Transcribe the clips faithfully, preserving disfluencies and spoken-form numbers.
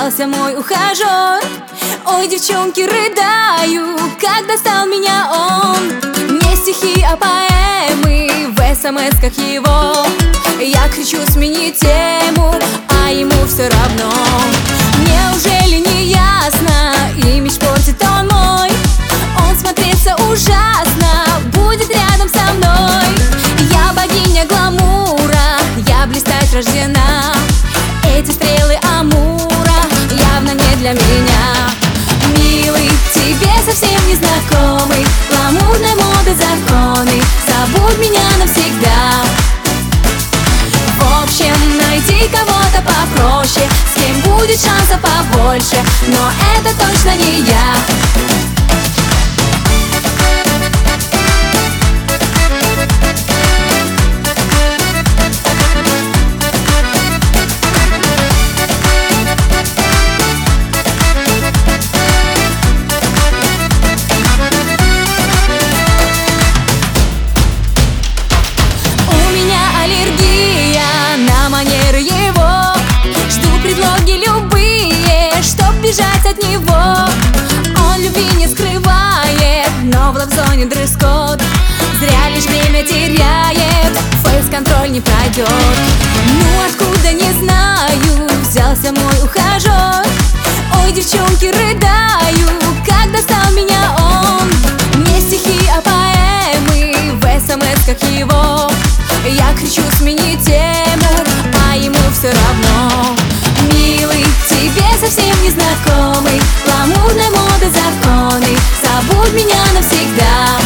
взялся мой ухажер. Ой, девчонки, рыдаю, как достал меня он. Не стихи, а поэмы в смс-ках его. Я кричу сменить тему, а ему все равно. Неужели не ясно, имидж портит он мой? Он смотреться ужасно, будет рядом со мной. Я богиня гламура, я блистать рождена. Эти стрелы Амура явно не для меня. Милый, тебе совсем не знакомый, гламурной моды законы, забудь меня навсегда. В общем, найди кого-то попроще, с кем будет шансов побольше, но это точно не я. Бежать от него. Он любви не скрывает, но в лав-зоне дресс-код. Зря лишь время теряет, фейс-контроль не пройдет. Ну откуда, не знаю, взялся мой ухажер. Ой, девчонки, рыдаю, как достал меня он. Не стихи, а поэмы в смс-ках его. Я кричу сменить тему, а ему все равно. Милый, тебе совсем не знакомый, гламурной моды законы, забудь меня навсегда.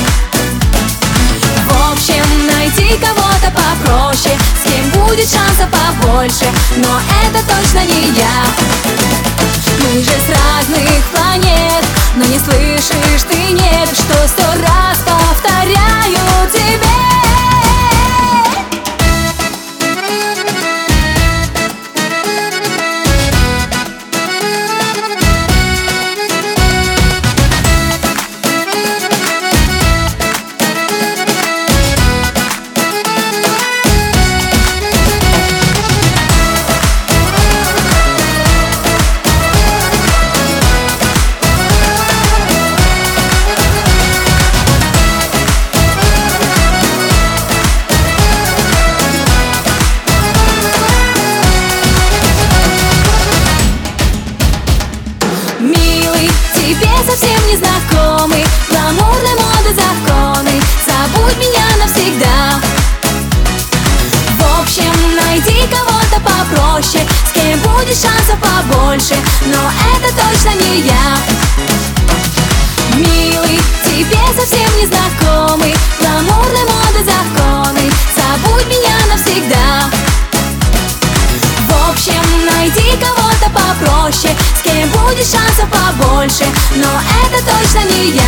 В общем, найди кого-то попроще, с кем будет шансов побольше, но это точно не я. Мы же с разных планет, но не слышишь ты, нет, что сто раз повторяю тебе. Тебе совсем не знакомый, гламурной моды законы, забудь меня навсегда. В общем, найди кого-то попроще, с кем будет шансов побольше, но это точно не я. Милый, тебе совсем не знакомый, гламурной моды законы, забудь меня навсегда. В общем, найди кого-то попроще, с кем будет шансов побольше, но это точно не я.